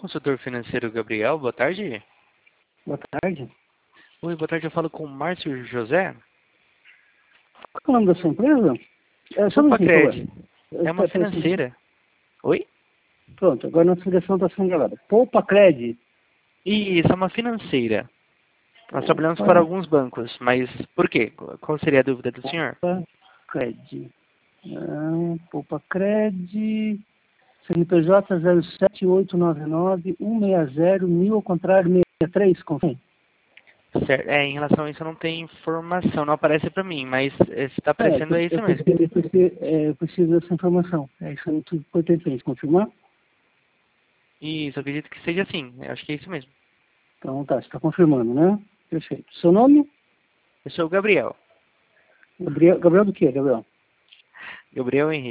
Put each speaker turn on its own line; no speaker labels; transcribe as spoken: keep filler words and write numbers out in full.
consultor financeiro Gabriel, boa tarde.
Boa tarde.
Oi, boa tarde, eu falo com o Márcio José.
Qual é o nome da sua empresa? É, só um minutinho, por
Poupa-Cred.
favor.
É uma financeira. Oi?
Pronto, agora nossa ligação está sendo gravada. Poupa-Cred.
Isso, é uma financeira. Nós trabalhamos
Poupa-
para alguns bancos, mas por quê? Qual seria a dúvida do senhor?
Poupa-Cred. Ah, Poupa-Cred. C N P J zero sete oito nove nove um seis zero mil, ao contrário, sessenta e três, confirma.
Certo. É, em relação a isso eu não tenho informação, não aparece para mim, mas se está
É,
aparecendo é isso
eu
mesmo.
preciso, eu preciso, é, eu preciso dessa informação. É isso é muito importante, confirmar?
Isso, eu acredito que seja assim, eu acho que é isso mesmo.
Então tá, você está confirmando, né? Perfeito. Seu nome?
Eu sou o Gabriel.
Gabriel, Gabriel do quê, Gabriel?
Gabriel Henrique.